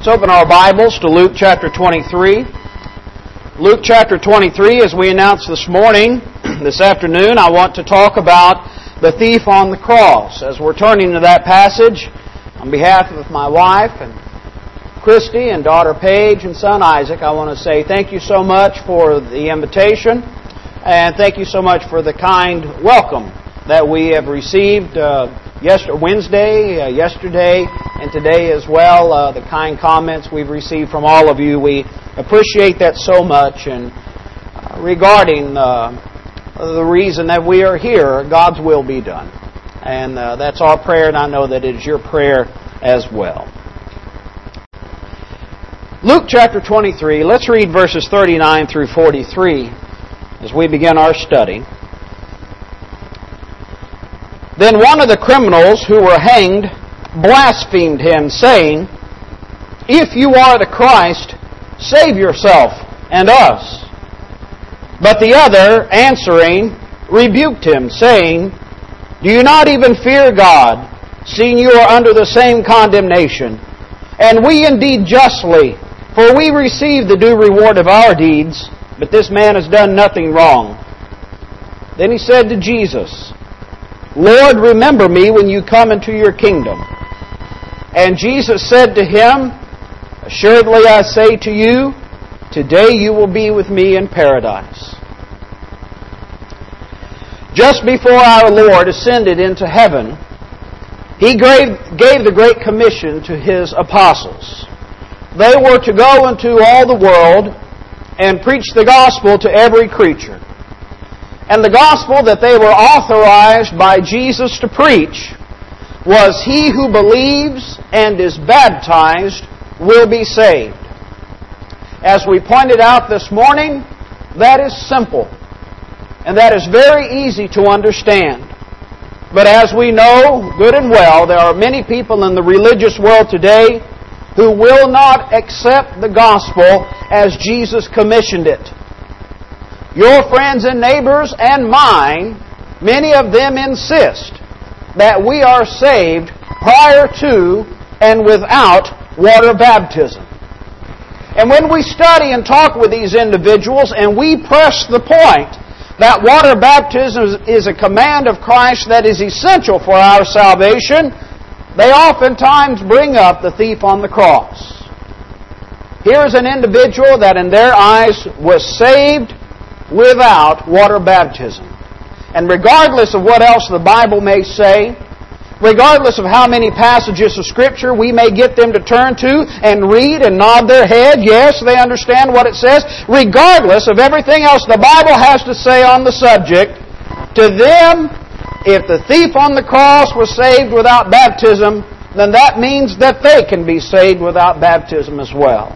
Let's open our Bibles to Luke chapter 23. Luke chapter 23, as we announced this morning, this afternoon, I want to talk about the thief on the cross. As we're turning to that passage, on behalf of my wife and Christy and daughter Paige and son Isaac, I want to say thank you so much for the invitation and thank you so much for the kind welcome that we have received Wednesday, yesterday, and today as well. The kind comments we've received from all of you, we appreciate that so much. And regarding the reason that we are here, God's will be done. And that's our prayer, and I know that it is your prayer as well. Luke chapter 23, let's read verses 39 through 43 as we begin our study. Then one of the criminals who were hanged blasphemed him, saying, "If you are the Christ, save yourself and us." But the other, answering, rebuked him, saying, "Do you not even fear God, seeing you are under the same condemnation? And we indeed justly, for we receive the due reward of our deeds, but this man has done nothing wrong." Then he said to Jesus, "Lord, remember me when you come into your kingdom." And Jesus said to him, "Assuredly I say to you, today you will be with me in paradise." Just before our Lord ascended into heaven, He gave the Great Commission to His apostles. They were to go into all the world and preach the gospel to every creature. And the gospel that they were authorized by Jesus to preach was, "He who believes and is baptized will be saved." As we pointed out this morning, that is simple. And that is very easy to understand. But as we know good and well, there are many people in the religious world today who will not accept the gospel as Jesus commissioned it. Your friends and neighbors and mine, many of them insist that we are saved prior to and without water baptism. And when we study and talk with these individuals and we press the point that water baptism is a command of Christ that is essential for our salvation, they oftentimes bring up the thief on the cross. Here is an individual that in their eyes was saved without water baptism. And regardless of what else the Bible may say, regardless of how many passages of Scripture we may get them to turn to and read and nod their head, yes, they understand what it says, regardless of everything else the Bible has to say on the subject, to them, if the thief on the cross was saved without baptism, then that means that they can be saved without baptism as well.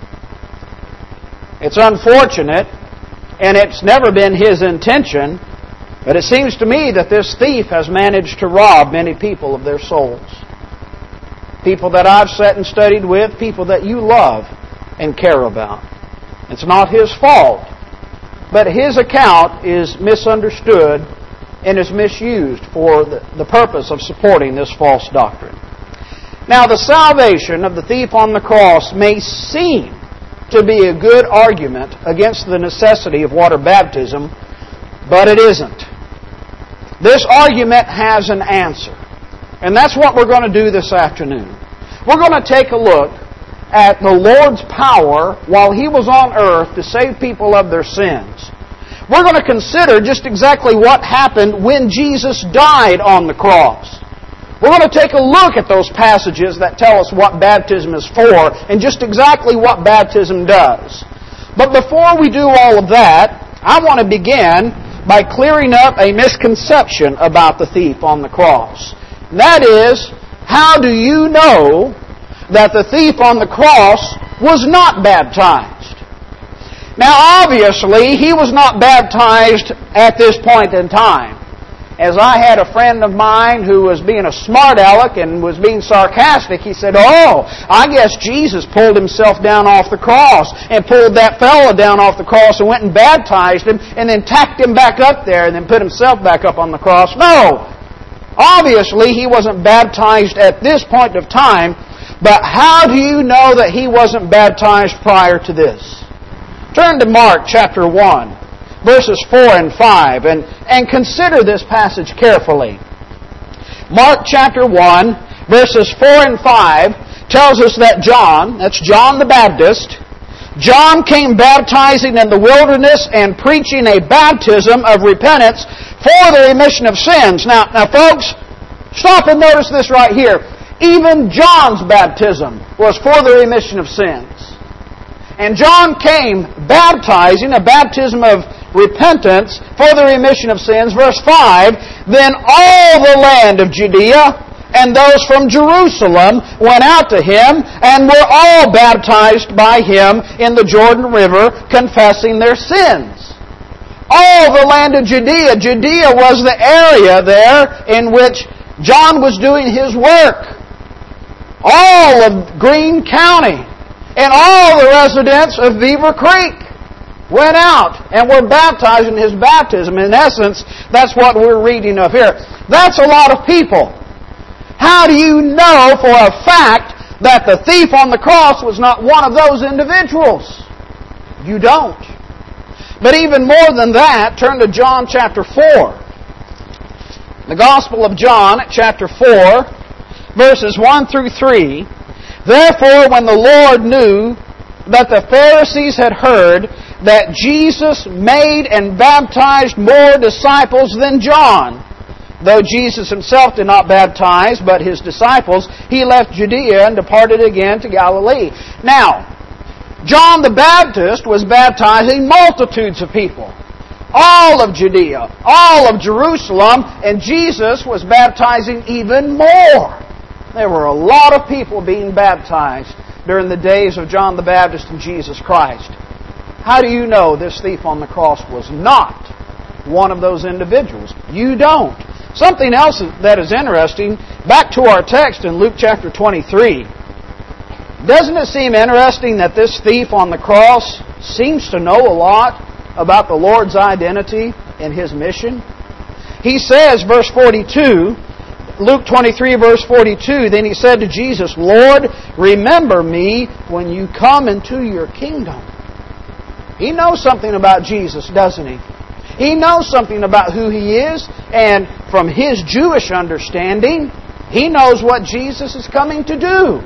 It's unfortunate, and it's never been his intention, but it seems to me that this thief has managed to rob many people of their souls. People that I've sat and studied with, people that you love and care about. It's not his fault, but his account is misunderstood and is misused for the purpose of supporting this false doctrine. Now, the salvation of the thief on the cross may seem to be a good argument against the necessity of water baptism, but it isn't. This argument has an answer, and that's what we're going to do this afternoon. We're going to take a look at the Lord's power while He was on earth to save people of their sins. We're going to consider just exactly what happened when Jesus died on the cross. We're going to take a look at those passages that tell us what baptism is for and just exactly what baptism does. But before we do all of that, I want to begin by clearing up a misconception about the thief on the cross. That is, how do you know that the thief on the cross was not baptized? Now, obviously, he was not baptized at this point in time. As I had a friend of mine who was being a smart aleck and was being sarcastic, he said, "Oh, I guess Jesus pulled himself down off the cross and pulled that fellow down off the cross and went and baptized him and then tacked him back up there and then put himself back up on the cross." No! Obviously, he wasn't baptized at this point of time, But how do you know that he wasn't baptized prior to this? Turn to Mark chapter 1, verses 4 and 5, and consider this passage carefully. Mark chapter 1, verses 4 and 5 tells us that John, that's John the Baptist, John came baptizing in the wilderness and preaching a baptism of repentance for the remission of sins. Now folks, stop and notice this right here. Even John's baptism was for the remission of sins. And John came baptizing, a baptism of repentance for the remission of sins. Verse 5, then all the land of Judea and those from Jerusalem went out to him and were all baptized by him in the Jordan River, confessing their sins. All the land of Judea. Judea was the area there in which John was doing his work. All of Greene County and all the residents of Beaver Creek went out and were baptized in his baptism. In essence, that's what we're reading of here. That's a lot of people. How do you know for a fact that the thief on the cross was not one of those individuals? You don't. But even more than that, turn to John chapter 4. The Gospel of John, chapter 4, verses 1 through 3. Therefore, when the Lord knew that the Pharisees had heard that Jesus made and baptized more disciples than John, though Jesus himself did not baptize, but his disciples, he left Judea and departed again to Galilee. Now, John the Baptist was baptizing multitudes of people. All of Judea, all of Jerusalem, and Jesus was baptizing even more. There were a lot of people being baptized during the days of John the Baptist and Jesus Christ. How do you know this thief on the cross was not one of those individuals? You don't. Something else that is interesting, back to our text in Luke chapter 23. Doesn't it seem interesting that this thief on the cross seems to know a lot about the Lord's identity and His mission? He says, verse 42, Luke 23, verse 42, then he said to Jesus, Lord, remember me when you come into your kingdom. He knows something about Jesus, doesn't he? He knows something about who He is, and from his Jewish understanding, he knows what Jesus is coming to do.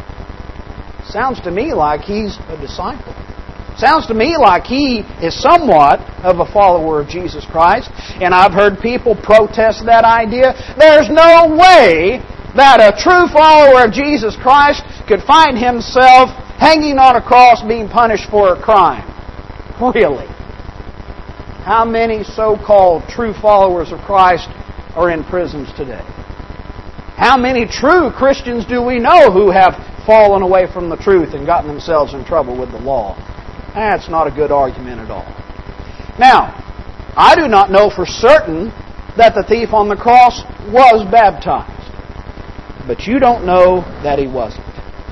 Sounds to me like he's a disciple. Sounds to me like he is somewhat of a follower of Jesus Christ. And I've heard people protest that idea. There's no way that a true follower of Jesus Christ could find himself hanging on a cross being punished for a crime. Really? How many so-called true followers of Christ are in prisons today? How many true Christians do we know who have fallen away from the truth and gotten themselves in trouble with the law? That's not a good argument at all. Now, I do not know for certain that the thief on the cross was baptized. But you don't know that he wasn't.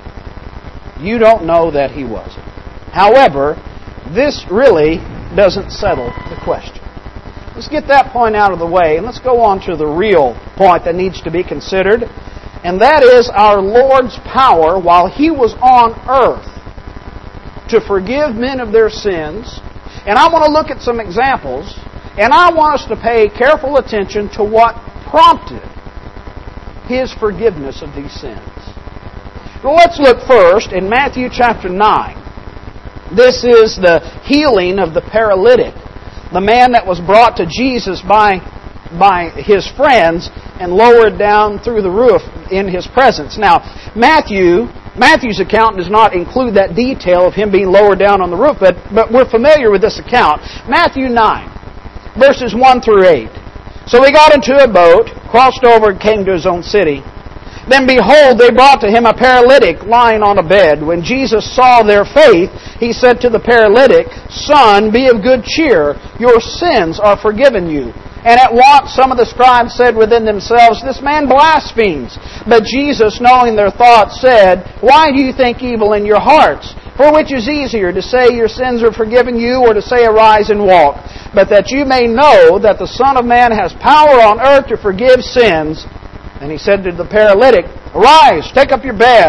You don't know that he wasn't. However, this really doesn't settle the question. Let's get that point out of the way, and let's go on to the real point that needs to be considered, and that is our Lord's power while He was on earth to forgive men of their sins. And I want to look at some examples, and I want us to pay careful attention to what prompted His forgiveness of these sins. Well, let's look first in Matthew chapter 9. This is the healing of the paralytic, the man that was brought to Jesus by his friends and lowered down through the roof in His presence. Now, Matthew's account does not include that detail of him being lowered down on the roof, but we're familiar with this account. Matthew 9, verses 1 through 8. So he got into a boat, crossed over, and came to his own city. Then behold, they brought to him a paralytic lying on a bed. When Jesus saw their faith, He said to the paralytic, Son, be of good cheer, your sins are forgiven you. And at once some of the scribes said within themselves, This man blasphemes. But Jesus, knowing their thoughts, said, Why do you think evil in your hearts? For which is easier, to say your sins are forgiven you, or to say arise and walk? But that you may know that the Son of Man has power on earth to forgive sins. And He said to the paralytic, Arise, take up your bed,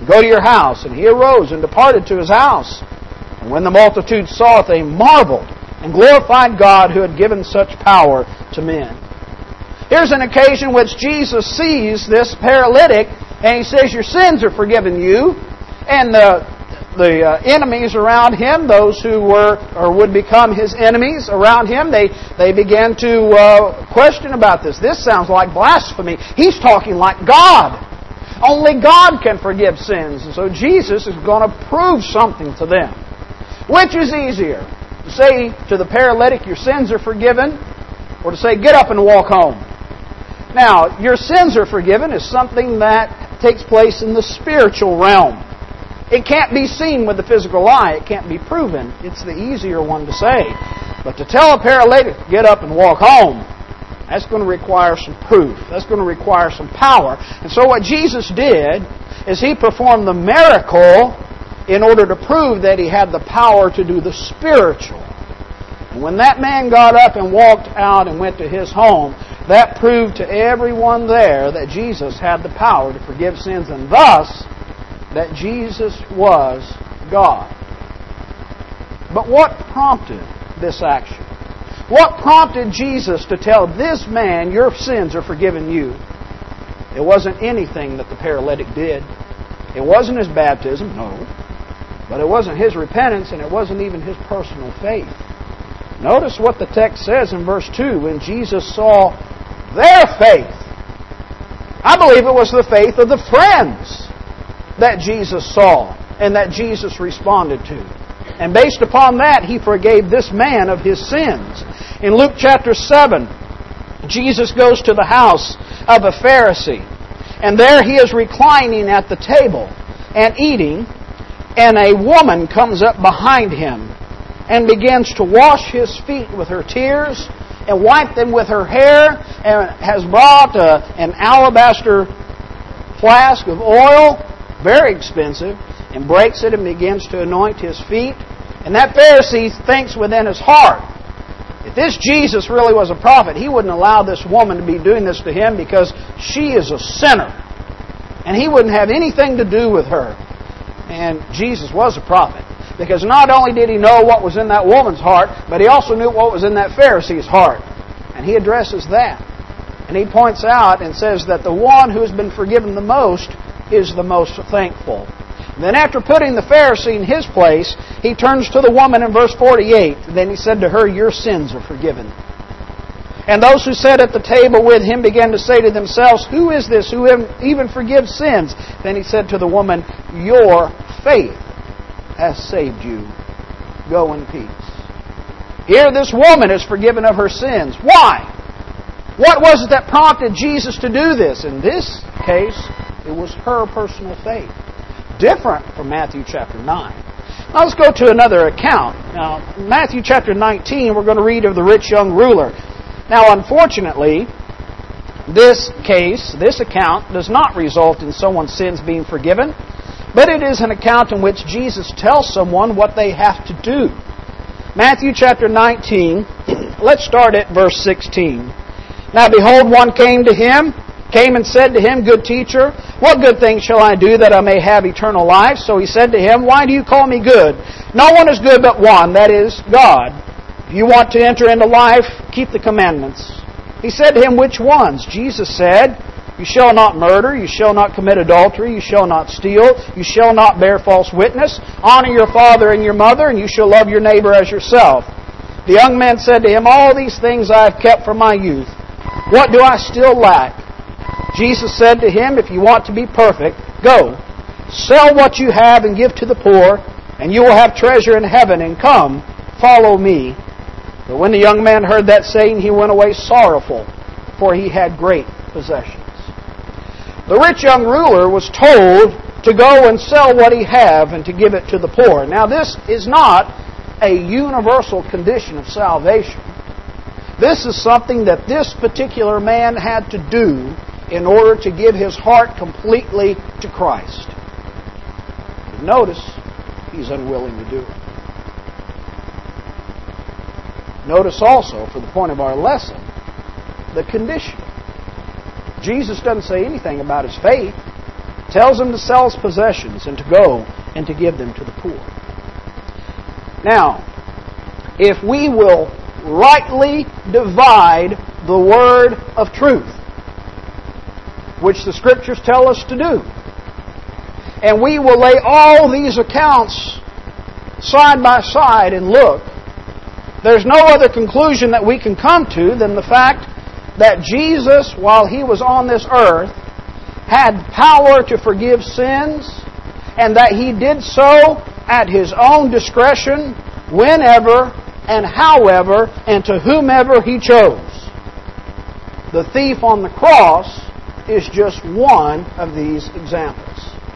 Go to your house. And he arose and departed to his house. And when the multitude saw it, they marveled and glorified God who had given such power to men. Here's an occasion in which Jesus sees this paralytic, and He says, your sins are forgiven you. And the enemies around Him, those who were or would become His enemies around Him, they began to question about this. This sounds like blasphemy. He's talking like God. Only God can forgive sins. And so Jesus is going to prove something to them. Which is easier? To say to the paralytic, your sins are forgiven, or to say, get up and walk home? Now, your sins are forgiven is something that takes place in the spiritual realm. It can't be seen with the physical eye. It can't be proven. It's the easier one to say. But to tell a paralytic, get up and walk home, that's going to require some proof. That's going to require some power. And so what Jesus did is He performed the miracle in order to prove that He had the power to do the spiritual. And when that man got up and walked out and went to his home, that proved to everyone there that Jesus had the power to forgive sins, and thus that Jesus was God. But what prompted this action? What prompted Jesus to tell this man, your sins are forgiven you? It wasn't anything that the paralytic did. It wasn't his baptism, no. But it wasn't his repentance, and it wasn't even his personal faith. Notice what the text says in verse 2. When Jesus saw their faith, I believe it was the faith of the friends that Jesus saw and that Jesus responded to. And based upon that, He forgave this man of his sins. In Luke chapter 7, Jesus goes to the house of a Pharisee. And there he is reclining at the table and eating. And a woman comes up behind him and begins to wash his feet with her tears and wipe them with her hair, and has brought an alabaster flask of oil, very expensive, and breaks it and begins to anoint his feet. And that Pharisee thinks within his heart, if this Jesus really was a prophet, he wouldn't allow this woman to be doing this to him because she is a sinner. And he wouldn't have anything to do with her. And Jesus was a prophet. Because not only did He know what was in that woman's heart, but He also knew what was in that Pharisee's heart. And He addresses that. And He points out and says that the one who has been forgiven the most is the most thankful. Then after putting the Pharisee in his place, He turns to the woman in verse 48. Then He said to her, your sins are forgiven. And those who sat at the table with Him began to say to themselves, who is this who even forgives sins? Then He said to the woman, your faith has saved you. Go in peace. Here this woman is forgiven of her sins. Why? What was it that prompted Jesus to do this? In this case, it was her personal faith. Different from Matthew chapter 9. Now let's go to another account. Now, Matthew chapter 19, we're going to read of the rich young ruler. Now, unfortunately, this account does not result in someone's sins being forgiven, but it is an account in which Jesus tells someone what they have to do. Matthew chapter 19, let's start at verse 16. Now behold, one came and said to Him, good teacher, what good thing shall I do that I may have eternal life? So He said to him, why do you call me good? No one is good but one, that is, God. If you want to enter into life, keep the commandments. He said to him, which ones? Jesus said, you shall not murder, you shall not commit adultery, you shall not steal, you shall not bear false witness, honor your father and your mother, and you shall love your neighbor as yourself. The young man said to Him, all these things I have kept from my youth. What do I still lack? Jesus said to him, if you want to be perfect, go, sell what you have and give to the poor, and you will have treasure in heaven, and come, follow me. But when the young man heard that saying, he went away sorrowful, for he had great possessions. The rich young ruler was told to go and sell what he had and to give it to the poor. Now this is not a universal condition of salvation. This is something that this particular man had to do in order to give his heart completely to Christ. But notice, he's unwilling to do it. Notice also, for the point of our lesson, the condition. Jesus doesn't say anything about his faith. tells him to sell his possessions and to go and to give them to the poor. Now, if we will rightly divide the word of truth, which the Scriptures tell us to do, and we will lay all these accounts side by side and look, there's no other conclusion that we can come to than the fact that Jesus, while He was on this earth, had power to forgive sins, and that He did so at His own discretion, whenever and however and to whomever He chose. The thief on the cross is just one of these examples.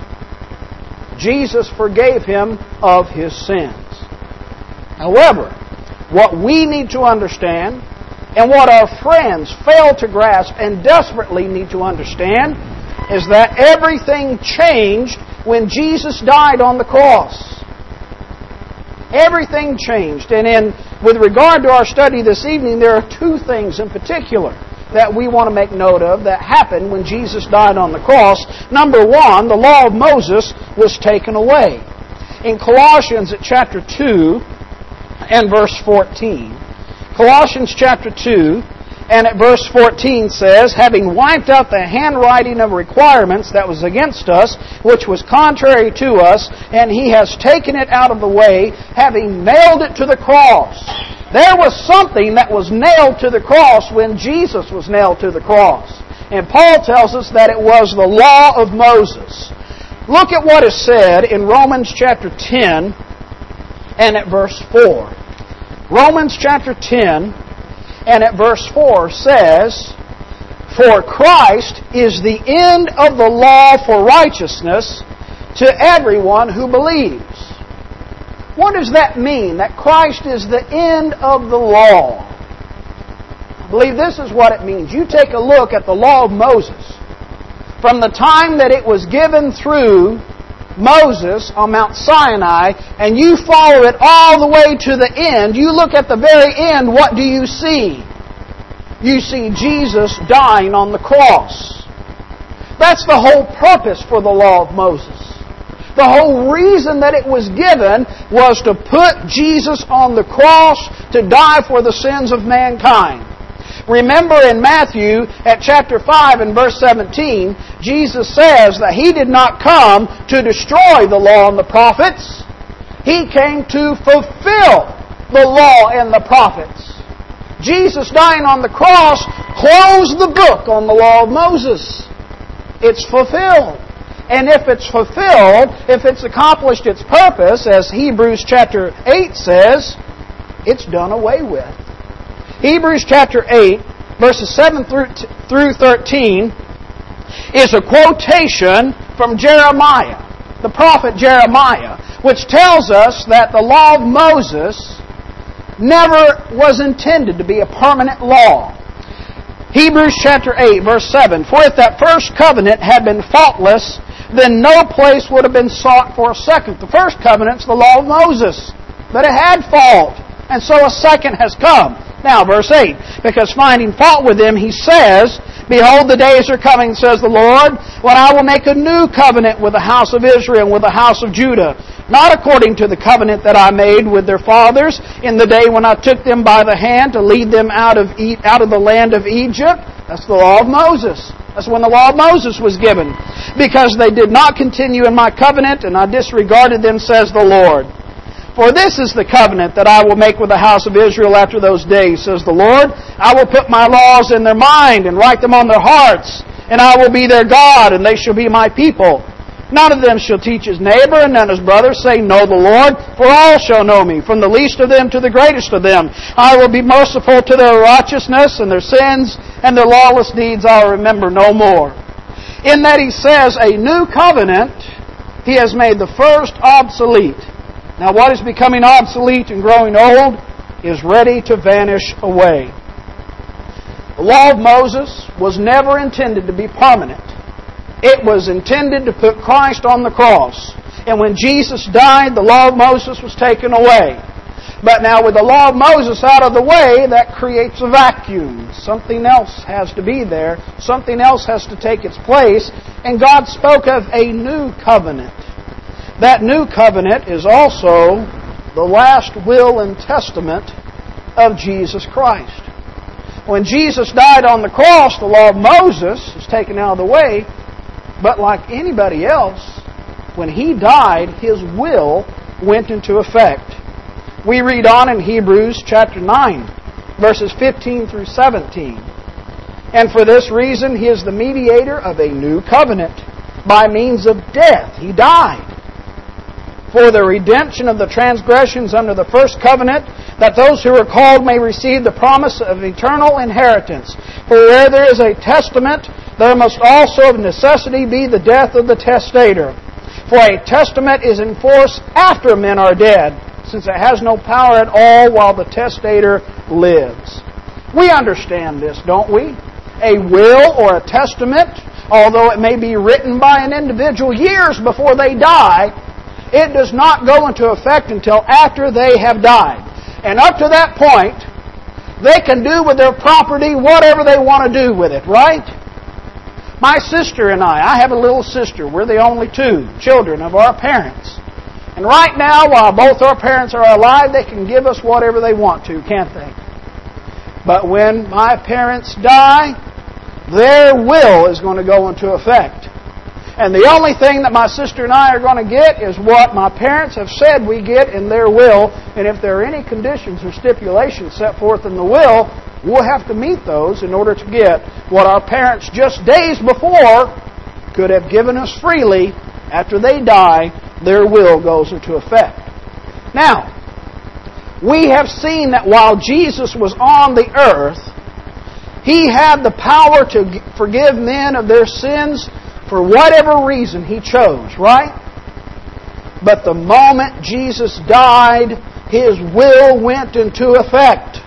Jesus forgave him of his sins. However, what we need to understand, and what our friends fail to grasp and desperately need to understand, is that everything changed when Jesus died on the cross. Everything changed. And with regard to our study this evening, there are two things in particular that we want to make note of that happened when Jesus died on the cross. Number one, the law of Moses was taken away. In Colossians at chapter 2 and verse 14, Colossians chapter 2 and at verse 14 says, having wiped out the handwriting of requirements that was against us, which was contrary to us, and He has taken it out of the way, having nailed it to the cross. There was something that was nailed to the cross when Jesus was nailed to the cross. And Paul tells us that it was the law of Moses. Look at what is said in Romans chapter 10 and at verse 4. Romans chapter 10 and at verse 4 says, for Christ is the end of the law for righteousness to everyone who believes. What does that mean, that Christ is the end of the law? I believe this is what it means. You take a look at the law of Moses. From the time that it was given through Moses on Mount Sinai, and you follow it all the way to the end, you look at the very end, what do you see? You see Jesus dying on the cross. That's the whole purpose for the law of Moses. The whole reason that it was given was to put Jesus on the cross to die for the sins of mankind. Remember in Matthew at chapter 5 and verse 17, Jesus says that He did not come to destroy the law and the prophets. He came to fulfill the law and the prophets. Jesus dying on the cross closed the book on the law of Moses. It's fulfilled. And if it's fulfilled, if it's accomplished its purpose, as Hebrews chapter 8 says, it's done away with. Hebrews chapter 8, verses 7 through 13, is a quotation from Jeremiah, the prophet Jeremiah, which tells us that the law of Moses never was intended to be a permanent law. Hebrews chapter 8, verse 7, for if that first covenant had been faultless, then no place would have been sought for a second. The first covenant's the law of Moses, but it had fault, and so a second has come. Now, verse 8, because finding fault with them, He says, behold, the days are coming, says the Lord, when I will make a new covenant with the house of Israel and with the house of Judah, not according to the covenant that I made with their fathers in the day when I took them by the hand to lead them out of the land of Egypt. That's the law of Moses. That's when the law of Moses was given. Because they did not continue in my covenant, and I disregarded them, says the Lord. For this is the covenant that I will make with the house of Israel after those days, says the Lord. I will put my laws in their mind and write them on their hearts, and I will be their God, and they shall be my people. None of them shall teach his neighbor and none his brother, saying, know the Lord, for all shall know me, from the least of them to the greatest of them. I will be merciful to their righteousness and their sins, and their lawless deeds I'll remember no more. In that He says, a new covenant, He has made the first obsolete. Now what is becoming obsolete and growing old is ready to vanish away. The law of Moses was never intended to be permanent. It was intended to put Christ on the cross. And when Jesus died, the law of Moses was taken away. But now with the law of Moses out of the way, that creates a vacuum. Something else has to be there. Something else has to take its place. And God spoke of a new covenant. That new covenant is also the last will and testament of Jesus Christ. When Jesus died on the cross, the law of Moses is taken out of the way. But like anybody else, when He died, His will went into effect. We read on in Hebrews chapter 9, verses 15 through 17. And for this reason He is the mediator of a new covenant by means of death. He died for the redemption of the transgressions under the first covenant, that those who are called may receive the promise of eternal inheritance. For where there is a testament, there must also of necessity be the death of the testator. For a testament is in force after men are dead, since it has no power at all while the testator lives. We understand this, don't we? A will or a testament, although it may be written by an individual years before they die, it does not go into effect until after they have died. And up to that point, they can do with their property whatever they want to do with it, right? My sister and I have a little sister. We're the only two children of our parents. And right now, while both our parents are alive, they can give us whatever they want to, can't they? But when my parents die, their will is going to go into effect. And the only thing that my sister and I are going to get is what my parents have said we get in their will. And if there are any conditions or stipulations set forth in the will, we'll have to meet those in order to get what our parents just days before could have given us freely. After they die, their will goes into effect. Now, we have seen that while Jesus was on the earth, He had the power to forgive men of their sins for whatever reason He chose, right? But the moment Jesus died, His will went into effect.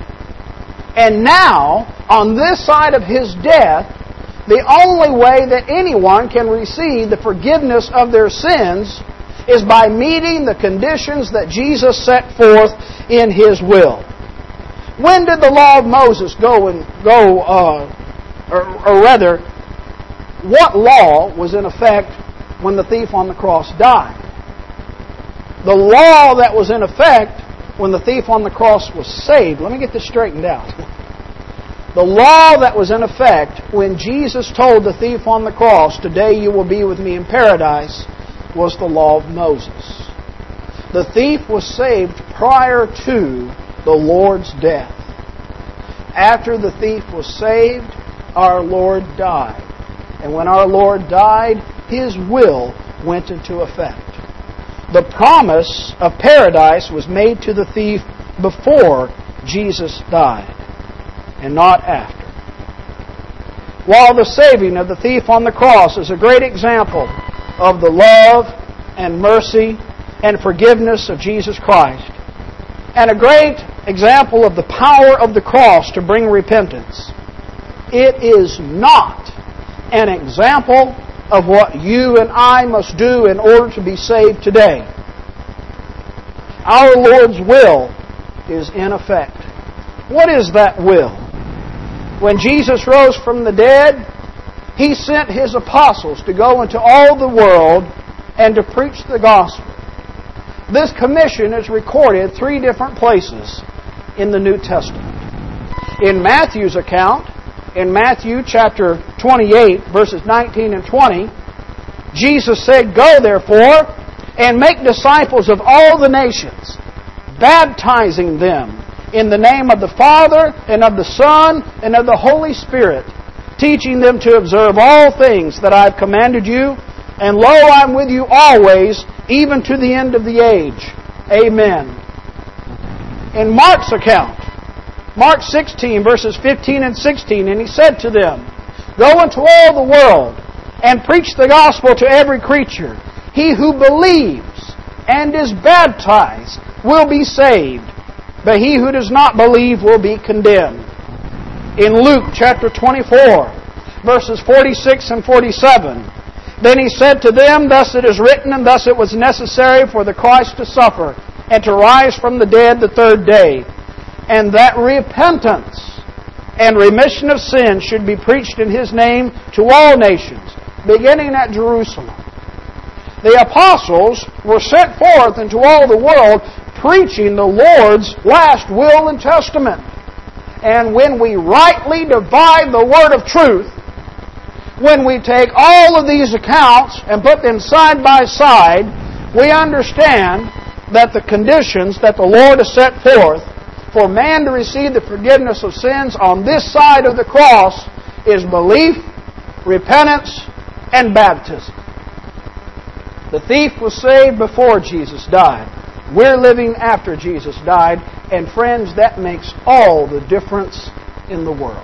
And now, on this side of His death, the only way that anyone can receive the forgiveness of their sins is by meeting the conditions that Jesus set forth in His will. When did the law of Moses what law was in effect when the thief on the cross died? The law that was in effect when the thief on the cross was saved. Let me get this straightened out. The law that was in effect when Jesus told the thief on the cross, "Today you will be with me in paradise," was the law of Moses. The thief was saved prior to the Lord's death. After the thief was saved, our Lord died. And when our Lord died, His will went into effect. The promise of paradise was made to the thief before Jesus died, and not after. While the saving of the thief on the cross is a great example of the love and mercy and forgiveness of Jesus Christ, and a great example of the power of the cross to bring repentance, it is not an example of what you and I must do in order to be saved today. Our Lord's will is in effect. What is that will? When Jesus rose from the dead, He sent His apostles to go into all the world and to preach the gospel. This commission is recorded 3 different places in the New Testament. In Matthew's account, in Matthew chapter 28, verses 19 and 20, Jesus said, "Go therefore and make disciples of all the nations, baptizing them in the name of the Father and of the Son and of the Holy Spirit, teaching them to observe all things that I have commanded you. And lo, I am with you always, even to the end of the age. Amen." In Mark's account, Mark 16, verses 15 and 16, "And He said to them, Go into all the world and preach the gospel to every creature. He who believes and is baptized will be saved, but he who does not believe will be condemned." In Luke chapter 24, verses 46 and 47, "Then He said to them, Thus it is written, and thus it was necessary for the Christ to suffer, and to rise from the dead the third day, and that repentance and remission of sins should be preached in His name to all nations, beginning at Jerusalem. The apostles were sent forth into all the world preaching the Lord's last will and testament. And when we rightly divide the word of truth, when we take all of these accounts and put them side by side, we understand that the conditions that the Lord has set forth for man to receive the forgiveness of sins on this side of the cross is belief, repentance, and baptism. The thief was saved before Jesus died. We're living after Jesus died. And friends, that makes all the difference in the world.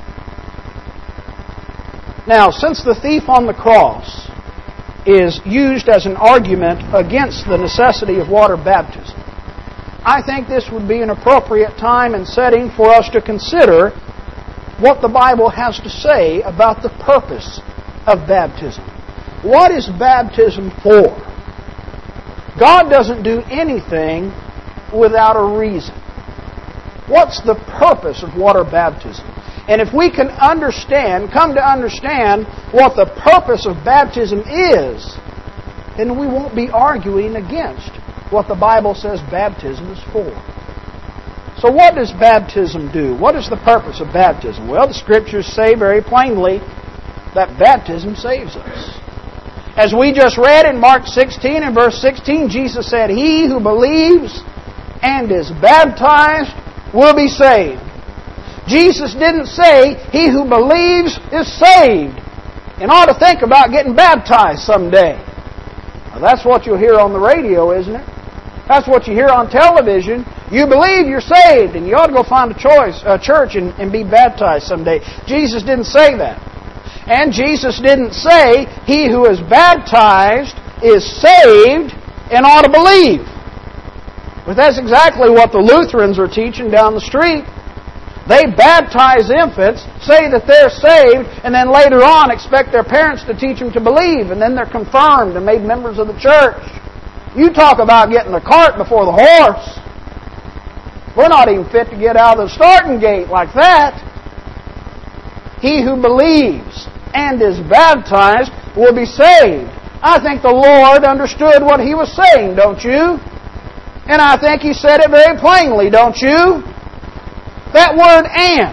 Now, since the thief on the cross is used as an argument against the necessity of water baptism, I think this would be an appropriate time and setting for us to consider what the Bible has to say about the purpose of baptism. What is baptism for? God doesn't do anything without a reason. What's the purpose of water baptism? And if we can come to understand what the purpose of baptism is, then we won't be arguing against what the Bible says baptism is for. So what does baptism do? What is the purpose of baptism? Well, the Scriptures say very plainly that baptism saves us. As we just read in Mark 16 and verse 16, Jesus said, "He who believes and is baptized will be saved." Jesus didn't say, "He who believes is saved and ought to think about getting baptized someday." Now, that's what you'll hear on the radio, isn't it? That's what you hear on television. You believe you're saved and you ought to go find a church and be baptized someday. Jesus didn't say that. And Jesus didn't say, "He who is baptized is saved and ought to believe." But that's exactly what the Lutherans are teaching down the street. They baptize infants, say that they're saved, and then later on expect their parents to teach them to believe, and then they're confirmed and made members of the church. You talk about getting the cart before the horse. We're not even fit to get out of the starting gate like that. He who believes and is baptized will be saved. I think the Lord understood what He was saying, don't you? And I think He said it very plainly, don't you? That word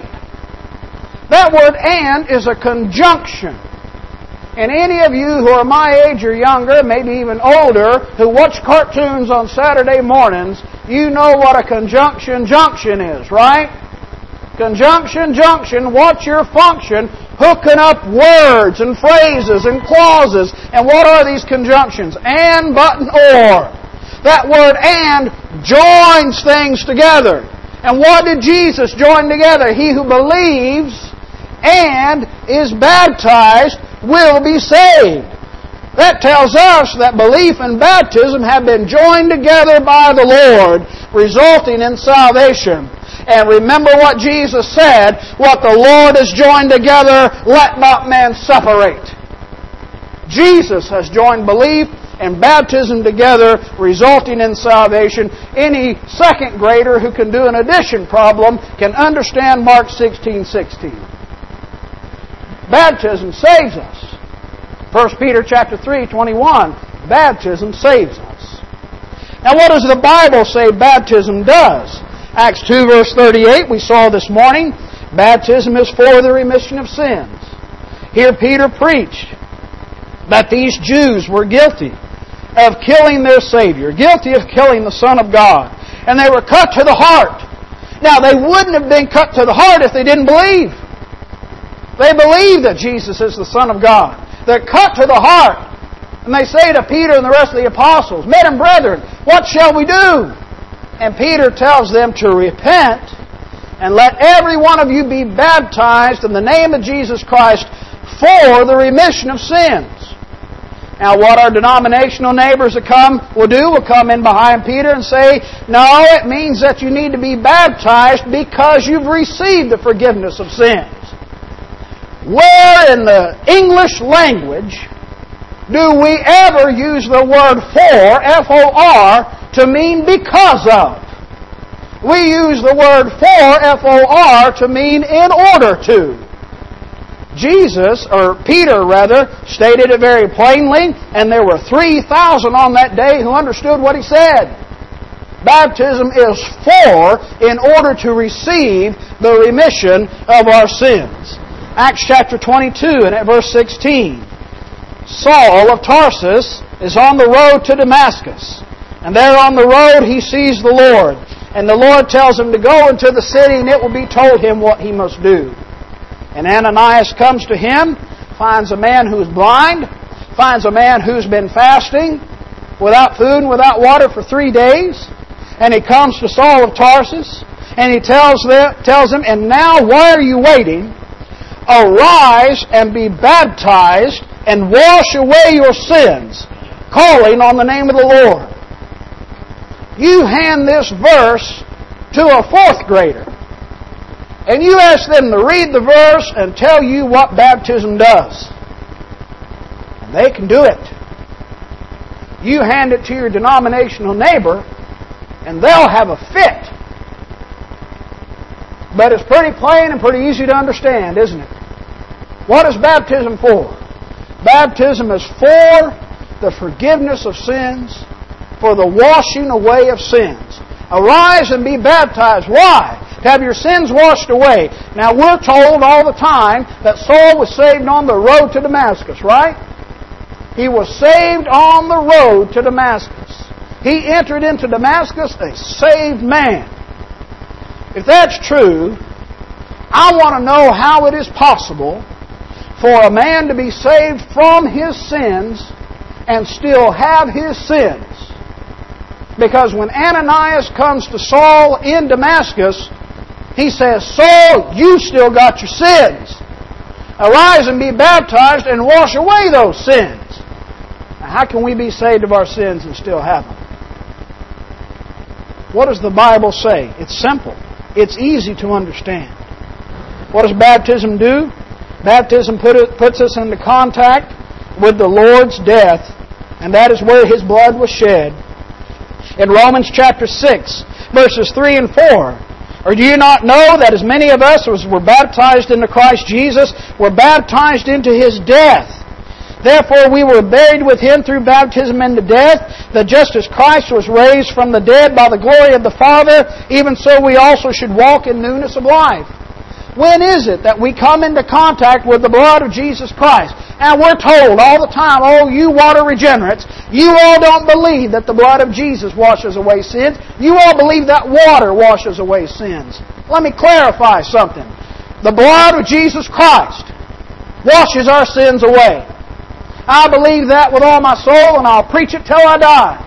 "and" is a conjunction. And any of you who are my age or younger, maybe even older, who watch cartoons on Saturday mornings, you know what a conjunction junction is, right? Conjunction junction, what's your function? Hooking up words and phrases and clauses. And what are these conjunctions? And, but, and or. That word "and" joins things together. And what did Jesus join together? He who believes and is baptized will be saved. That tells us that belief and baptism have been joined together by the Lord, resulting in salvation. And remember what Jesus said, "What the Lord has joined together, let not man separate." Jesus has joined belief and baptism together, resulting in salvation. Any second grader who can do an addition problem can understand Mark 16:16. Baptism saves us. 1 Peter chapter 3:21. Baptism saves us. Now what does the Bible say baptism does? Acts 2 verse 38, we saw this morning, baptism is for the remission of sins. Here Peter preached that these Jews were guilty of killing their Savior, guilty of killing the Son of God. And they were cut to the heart. Now, they wouldn't have been cut to the heart if they didn't believe. They believe that Jesus is the Son of God. They're cut to the heart. And they say to Peter and the rest of the apostles, "Men and brethren, what shall we do?" And Peter tells them to repent and let every one of you be baptized in the name of Jesus Christ for the remission of sins. Now what our denominational neighbors will come in behind Peter and say, "No, it means that you need to be baptized because you've received the forgiveness of sins." Where in the English language do we ever use the word for, F-O-R, to mean because of. We use the word for, F-O-R, to mean in order to. Peter stated it very plainly, and there were 3,000 on that day who understood what he said. Baptism is for, in order to receive the remission of our sins. Acts chapter 22 and at verse 16. Saul of Tarsus is on the road to Damascus. And there on the road he sees the Lord. And the Lord tells him to go into the city and it will be told him what he must do. And Ananias comes to him, finds a man who's blind, finds a man who's been fasting without food and without water for 3 days. And he comes to Saul of Tarsus and he tells him, and now why are you waiting? Arise and be baptized and wash away your sins, calling on the name of the Lord. You hand this verse to a 4th grader, and you ask them to read the verse and tell you what baptism does. And they can do it. You hand it to your denominational neighbor, and they'll have a fit. But it's pretty plain and pretty easy to understand, isn't it? What is baptism for? Baptism is for the forgiveness of sins, for the washing away of sins. Arise and be baptized. Why? To have your sins washed away. Now we're told all the time that Saul was saved on the road to Damascus, right? He was saved on the road to Damascus. He entered into Damascus a saved man. If that's true, I want to know how it is possible for a man to be saved from his sins and still have his sins. Because when Ananias comes to Saul in Damascus, he says, Saul, you still got your sins. Arise and be baptized and wash away those sins. Now, how can we be saved of our sins and still have them? What does the Bible say? It's simple. It's easy to understand. What does baptism do? Baptism puts us into contact with the Lord's death, and that is where His blood was shed. In Romans chapter 6, verses 3 and 4, or do you not know that as many of us as were baptized into Christ Jesus were baptized into His death? Therefore we were buried with Him through baptism into death, that just as Christ was raised from the dead by the glory of the Father, even so we also should walk in newness of life. When is it that we come into contact with the blood of Jesus Christ? And we're told all the time, oh, you water regenerates, you all don't believe that the blood of Jesus washes away sins. You all believe that water washes away sins. Let me clarify something. The blood of Jesus Christ washes our sins away. I believe that with all my soul, and I'll preach it till I die.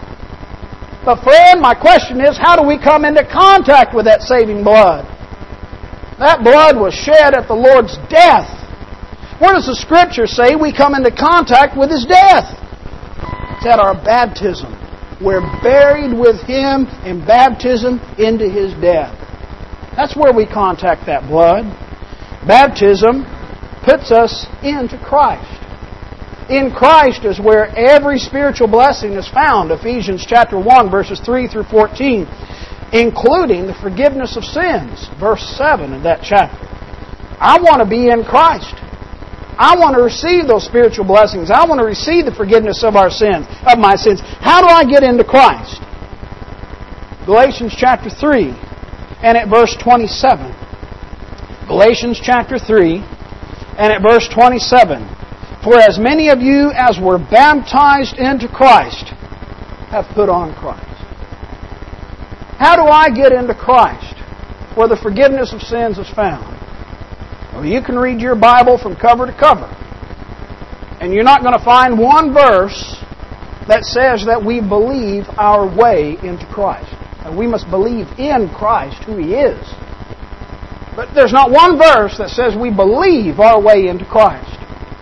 But friend, my question is, how do we come into contact with that saving blood? That blood was shed at the Lord's death. Where does the Scripture say we come into contact with His death? It's at our baptism. We're buried with Him in baptism into His death. That's where we contact that blood. Baptism puts us into Christ. In Christ is where every spiritual blessing is found. Ephesians chapter 1, verses 3 through 14. Including the forgiveness of sins. Verse 7 of that chapter. I want to be in Christ. I want to receive those spiritual blessings. I want to receive the forgiveness of my sins. How do I get into Christ? Galatians chapter 3 and at verse 27. Galatians chapter 3 and at verse 27. For as many of you as were baptized into Christ have put on Christ. How do I get into Christ, where the forgiveness of sins is found? Well, you can read your Bible from cover to cover, and you're not going to find one verse that says that we believe our way into Christ. And we must believe in Christ, who He is. But there's not one verse that says we believe our way into Christ,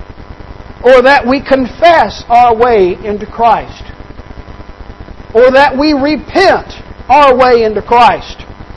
or that we confess our way into Christ, or that we repent our way into Christ,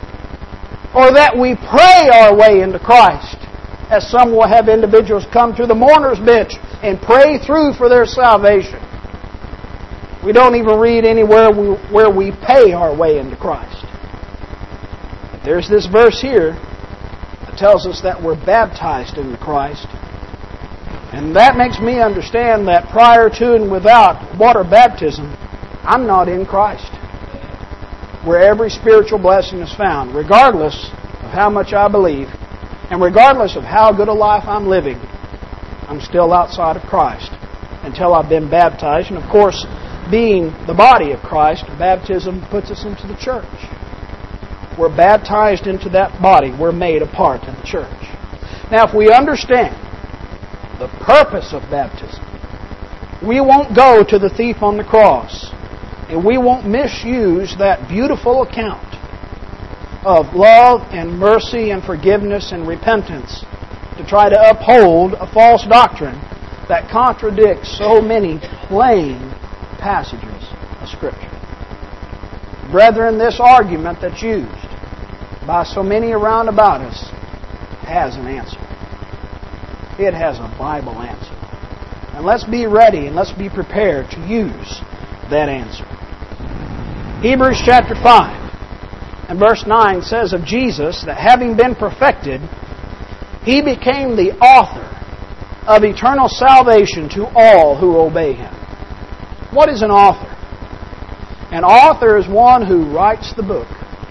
or that we pray our way into Christ, as some will have individuals come to the mourner's bench and pray through for their salvation. We don't even read anywhere where we pay our way into Christ. But there's this verse here that tells us that we're baptized into Christ. And that makes me understand that prior to and without water baptism, I'm not in Christ. Where every spiritual blessing is found, regardless of how much I believe, and regardless of how good a life I'm living, I'm still outside of Christ until I've been baptized. And of course, being the body of Christ, baptism puts us into the church. We're baptized into that body. We're made a part of the church. Now, if we understand the purpose of baptism, we won't go to the thief on the cross, and we won't misuse that beautiful account of love and mercy and forgiveness and repentance to try to uphold a false doctrine that contradicts so many plain passages of Scripture. Brethren, this argument that's used by so many around about us has an answer. It has a Bible answer. And let's be ready and let's be prepared to use that answer. Hebrews chapter 5 and verse 9 says of Jesus that having been perfected, He became the author of eternal salvation to all who obey Him. What is an author? An author is one who writes the book.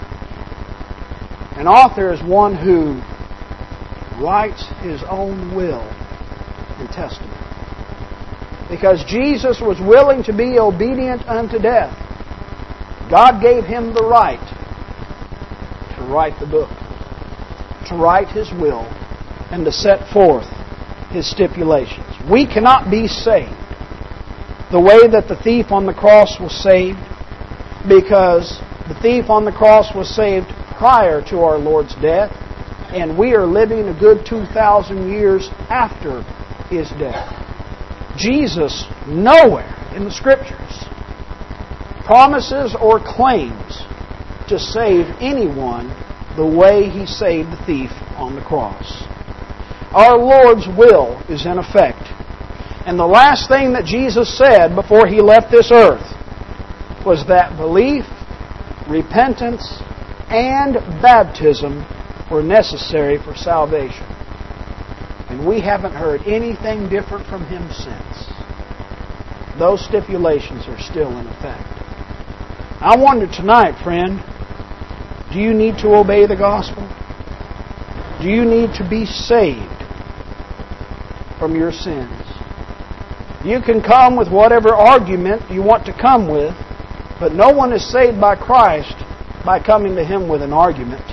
An author is one who writes his own will and testament. Because Jesus was willing to be obedient unto death, God gave Him the right to write the book, to write His will, and to set forth His stipulations. We cannot be saved the way that the thief on the cross was saved, because the thief on the cross was saved prior to our Lord's death, and we are living a good 2,000 years after His death. Jesus nowhere in the Scriptures promises or claims to save anyone the way He saved the thief on the cross. Our Lord's will is in effect. And the last thing that Jesus said before He left this earth was that belief, repentance, and baptism were necessary for salvation. And we haven't heard anything different from Him since. Those stipulations are still in effect. I wonder tonight, friend, do you need to obey the gospel? Do you need to be saved from your sins? You can come with whatever argument you want to come with, but no one is saved by Christ by coming to Him with an argument.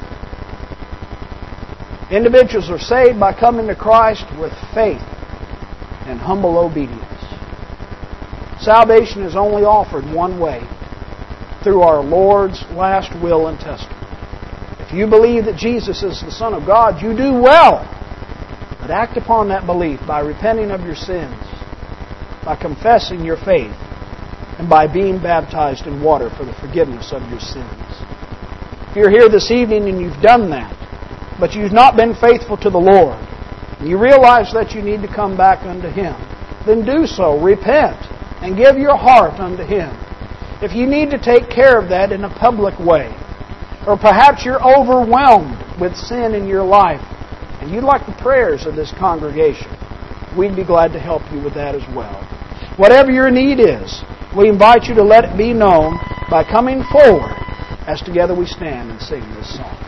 Individuals are saved by coming to Christ with faith and humble obedience. Salvation is only offered one way, through our Lord's last will and testament. If you believe that Jesus is the Son of God, you do well. But act upon that belief by repenting of your sins, by confessing your faith, and by being baptized in water for the forgiveness of your sins. If you're here this evening and you've done that, but you've not been faithful to the Lord, and you realize that you need to come back unto Him, then do so. Repent and give your heart unto Him. If you need to take care of that in a public way, or perhaps you're overwhelmed with sin in your life, and you'd like the prayers of this congregation, we'd be glad to help you with that as well. Whatever your need is, we invite you to let it be known by coming forward as together we stand and sing this song.